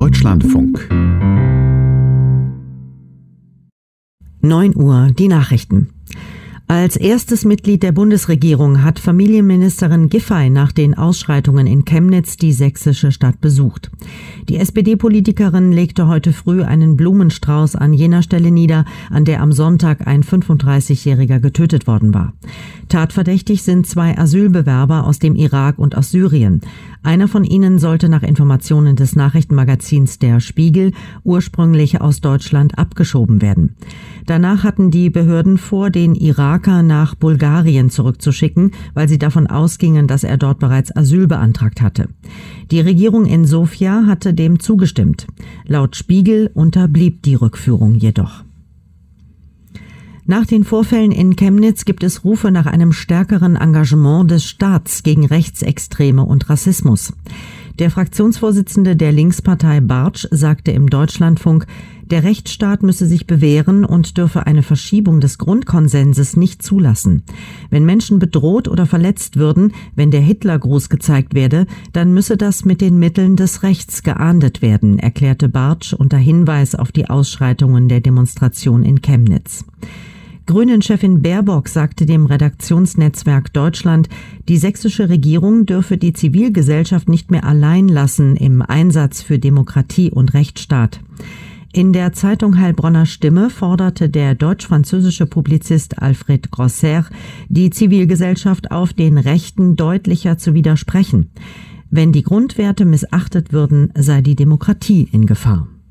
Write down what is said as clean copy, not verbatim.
Deutschlandfunk. 9 Uhr, die Nachrichten. Als erstes Mitglied der Bundesregierung hat Familienministerin Giffey nach den Ausschreitungen in Chemnitz die sächsische Stadt besucht. Die SPD-Politikerin legte heute früh einen Blumenstrauß an jener Stelle nieder, an der am Sonntag ein 35-Jähriger getötet worden war. Tatverdächtig sind 2 Asylbewerber aus dem Irak und aus Syrien. Einer von ihnen sollte nach Informationen des Nachrichtenmagazins Der Spiegel ursprünglich aus Deutschland abgeschoben werden. Danach hatten die Behörden vor, den Iraker nach Bulgarien zurückzuschicken, weil sie davon ausgingen, dass er dort bereits Asyl beantragt hatte. Die Regierung in Sofia hatte dem zugestimmt. Laut Spiegel unterblieb die Rückführung jedoch. Nach den Vorfällen in Chemnitz gibt es Rufe nach einem stärkeren Engagement des Staats gegen Rechtsextreme und Rassismus. Der Fraktionsvorsitzende der Linkspartei Bartsch sagte im Deutschlandfunk, der Rechtsstaat müsse sich bewähren und dürfe eine Verschiebung des Grundkonsenses nicht zulassen. Wenn Menschen bedroht oder verletzt würden, wenn der Hitlergruß gezeigt werde, dann müsse das mit den Mitteln des Rechts geahndet werden, erklärte Bartsch unter Hinweis auf die Ausschreitungen der Demonstration in Chemnitz. Grünen-Chefin Baerbock sagte dem Redaktionsnetzwerk Deutschland, die sächsische Regierung dürfe die Zivilgesellschaft nicht mehr allein lassen im Einsatz für Demokratie und Rechtsstaat. In der Zeitung Heilbronner Stimme forderte der deutsch-französische Publizist Alfred Grosser, die Zivilgesellschaft auf, den Rechten deutlicher zu widersprechen. Wenn die Grundwerte missachtet würden, sei die Demokratie in Gefahr.